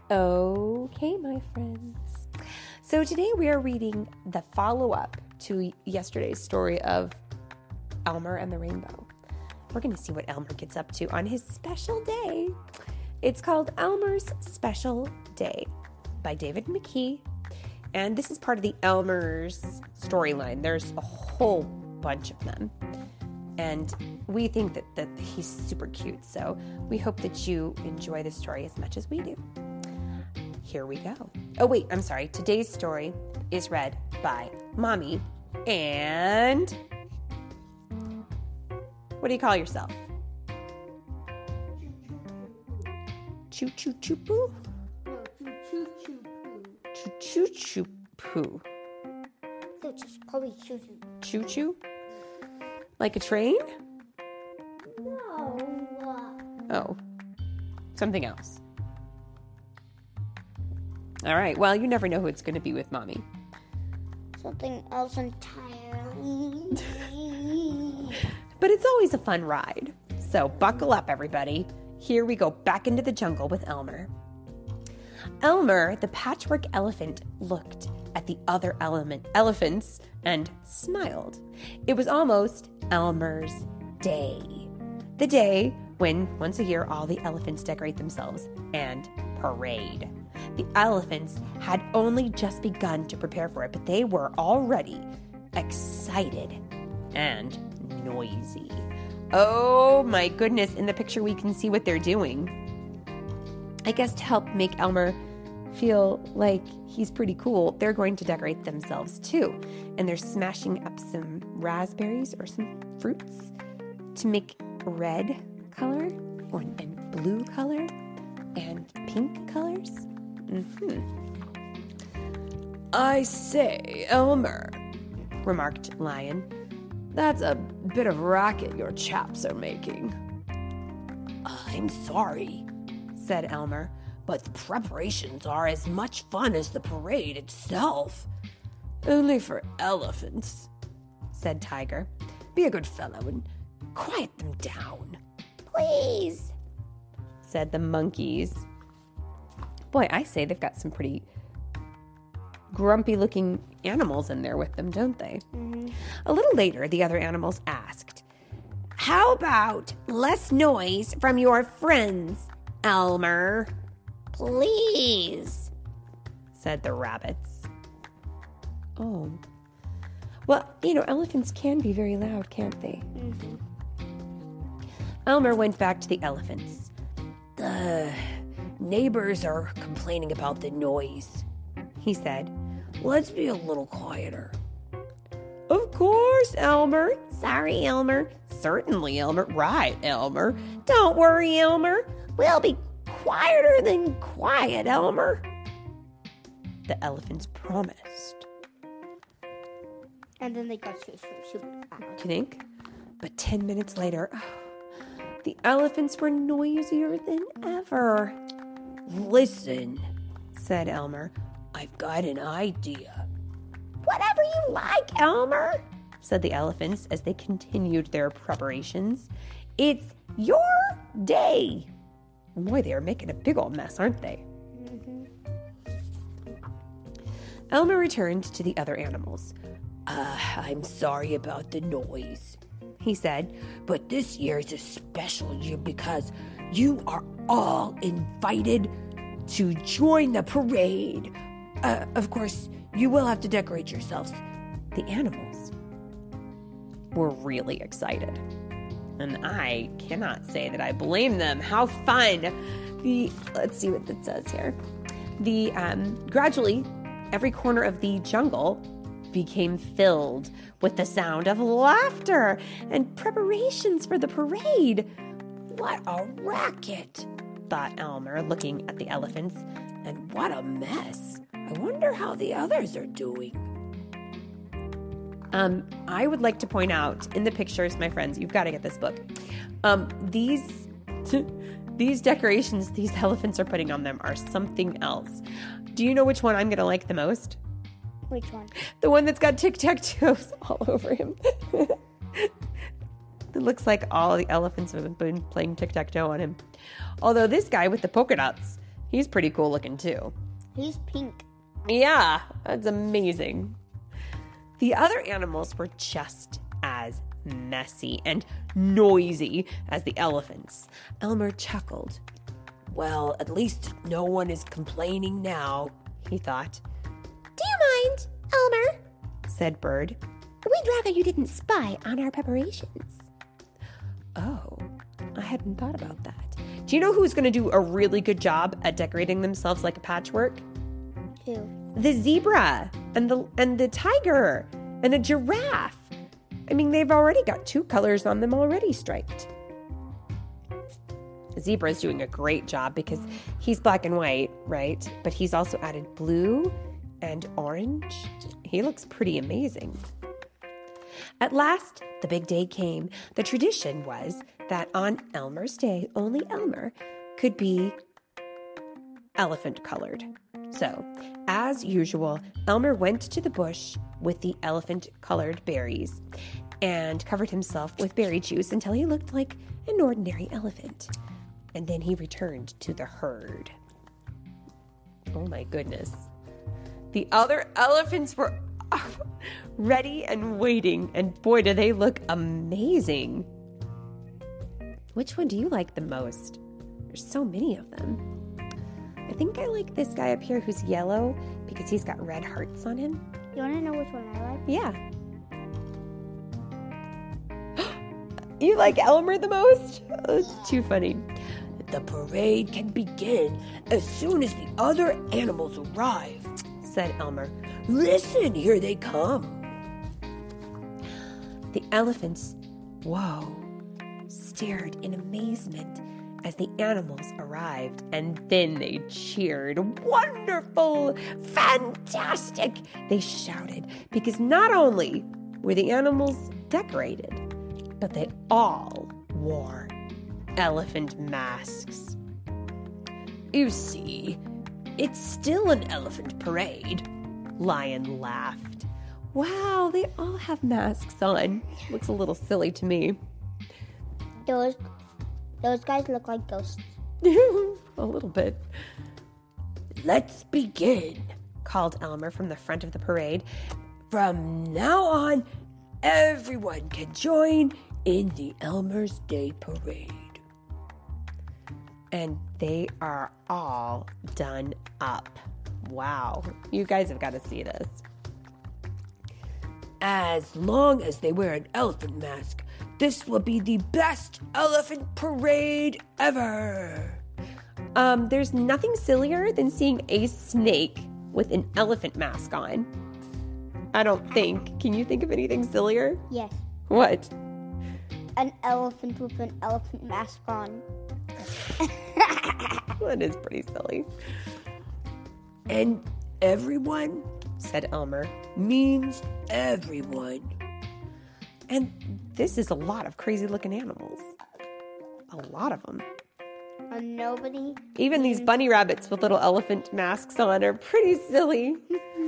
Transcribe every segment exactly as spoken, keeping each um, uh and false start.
Okay, my friends. So today we are reading the follow-up to yesterday's story of Elmer and the Rainbow. We're going to see what Elmer gets up to on his special day. It's called Elmer's Special Day by David McKee. And this is part of the Elmer's storyline. There's a whole bunch of them. And we think that, that he's super cute. So we hope that you enjoy the story as much as we do. Here we go. Oh, wait, I'm sorry. Today's story is read by Mommy and... What do you call yourself? Choo choo choo poo? No, choo choo poo. Choo choo choo poo. No, just call me choo choo. Choo choo? Like a train? No. Oh, something else. All right, well, you never know who it's going to be with Mommy. Something else entirely. But it's always a fun ride. So buckle up, everybody. Here we go back into the jungle with Elmer. Elmer, the patchwork elephant, looked at the other element elephants and smiled. It was almost Elmer's day. The day when, once a year, all the elephants decorate themselves and parade. The elephants had only just begun to prepare for it, but they were already excited and noisy. Oh my goodness, in the picture we can see what they're doing. I guess to help make Elmer feel like he's pretty cool, they're going to decorate themselves too. And they're smashing up some raspberries or some fruits to make red color or, and blue color and pink colors. Mm-hmm. I say, Elmer, remarked Lion, that's a bit of racket your chaps are making. I'm sorry, said Elmer, but the preparations are as much fun as the parade itself. Only for elephants, said Tiger. Be a good fellow and quiet them down. Please, said the monkeys. Boy, I say they've got some pretty grumpy-looking animals in there with them, don't they? Mm-hmm. A little later, the other animals asked, how about less noise from your friends, Elmer? Please, said the rabbits. Oh. Well, you know, elephants can be very loud, can't they? Mm-hmm. Elmer went back to the elephants. The neighbors are complaining about the noise, he said. Let's be a little quieter. Of course, Elmer. Sorry, Elmer. Certainly, Elmer. Right, Elmer. Don't worry, Elmer. We'll be quieter than quiet, Elmer. The elephants promised. And then they got super, super loud. You think? But ten minutes later, oh, the elephants were noisier than ever. Listen, said Elmer. I've got an idea. Whatever you like, Elmer, said the elephants as they continued their preparations. It's your day. Boy, they are making a big old mess, aren't they? Mm-hmm. Elmer returned to the other animals. Uh, I'm sorry about the noise, he said, but this year is a special year because you are all invited to join the parade. Uh, of course, you will have to decorate yourselves. The animals were really excited. And I cannot say that I blame them. How fun. The, let's see what it says here. The, um, gradually, every corner of the jungle became filled with the sound of laughter and preparations for the parade. What a racket, thought Elmer, looking at the elephants. And what a mess. I wonder how the others are doing. Um, I would like to point out in the pictures, my friends, you've got to get this book. Um, these, these decorations these elephants are putting on them are something else. Do you know which one I'm going to like the most? Which one? The one that's got tic-tac-toes all over him. It looks like all the elephants have been playing tic-tac-toe on him. Although this guy with the polka dots, He's pretty cool looking too. He's pink. Yeah, that's amazing. The other animals were just as messy and noisy as the elephants. Elmer chuckled. Well, at least no one is complaining now, he thought. Do you mind, Elmer? Said Bird. We'd rather you didn't spy on our preparations. Oh, I hadn't thought about that. Do you know who's going to do a really good job at decorating themselves like a patchwork? Who? The zebra and the and the tiger and a giraffe. I mean, they've already got two colors on them already striped. The zebra is doing a great job because he's black and white, right? But he's also added blue and orange. He looks pretty amazing. At last, the big day came. The tradition was that on Elmer's Day, only Elmer could be elephant-colored. So, as usual, Elmer went to the bush with the elephant-colored berries and covered himself with berry juice until he looked like an ordinary elephant. And then he returned to the herd. Oh my goodness. The other elephants were ready and waiting, and boy, do they look amazing. Which one do you like the most? There's so many of them. I think I like this guy up here who's yellow because he's got red hearts on him. You want to know which one I like? Yeah. You like Elmer the most? Oh, it's too funny. The parade can begin as soon as the other animals arrive, said Elmer. Listen, here they come. The elephants, whoa, stared in amazement as the animals arrived, and then they cheered. Wonderful! Fantastic! They shouted, because not only were the animals decorated, but they all wore elephant masks. You see, it's still an elephant parade, Lion laughed. Wow, they all have masks on. Looks a little silly to me. Those, those guys look like ghosts. A little bit. Let's begin, called Elmer from the front of the parade. From now on, everyone can join in the Elmer's Day Parade. And they are all done up. Wow, you guys have got to see this. As long as they wear an elephant mask, this will be the best elephant parade ever. Um, there's nothing sillier than seeing a snake with an elephant mask on. I don't think. Can you think of anything sillier? Yes. What? An elephant with an elephant mask on. That is pretty silly. And everyone, said Elmer, means everyone. And this is a lot of crazy looking animals. A lot of them. And nobody. Even these bunny rabbits with little elephant masks on are pretty silly.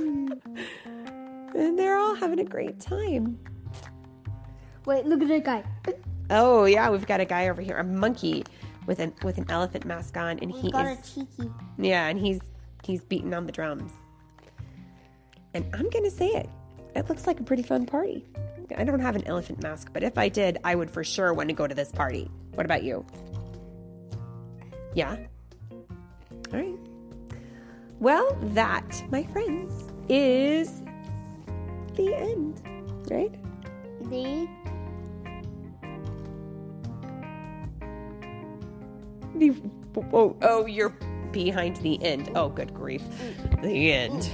And they're all having a great time. Wait, look at that guy. Oh yeah, we've got a guy over here, a monkey with an with an elephant mask on, and He's he got is a tiki. yeah, and he's he's beating on the drums. And I'm gonna say it, it looks like a pretty fun party. I don't have an elephant mask, but if I did, I would for sure want to go to this party. What about you? Yeah? All right. Well, that, my friends, is the end, right? The The oh, oh, you're behind the end. Oh, good grief. The end.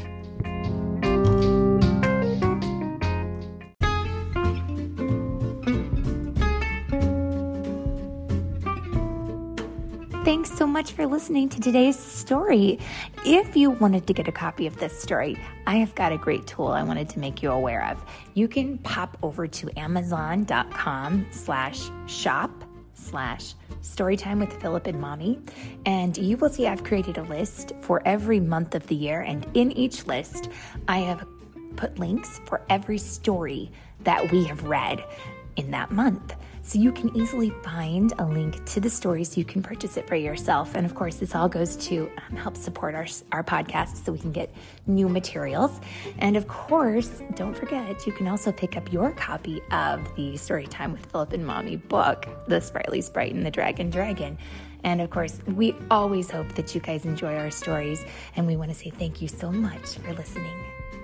Thanks so much for listening to today's story. If you wanted to get a copy of this story, I have got a great tool I wanted to make you aware of. You can pop over to amazon.com slash shop slash storytime with Philip and Mommy, and you will see I've created a list for every month of the year, and in each list, I have put links for every story that we have read in that month. So you can easily find a link to the story so you can purchase it for yourself. And of course, this all goes to um, help support our, our podcast so we can get new materials. And of course, don't forget, you can also pick up your copy of the Storytime with Philip and Mommy book, The Sprightly Sprite and the Dragon Dragon. And of course, we always hope that you guys enjoy our stories. And we want to say thank you so much for listening.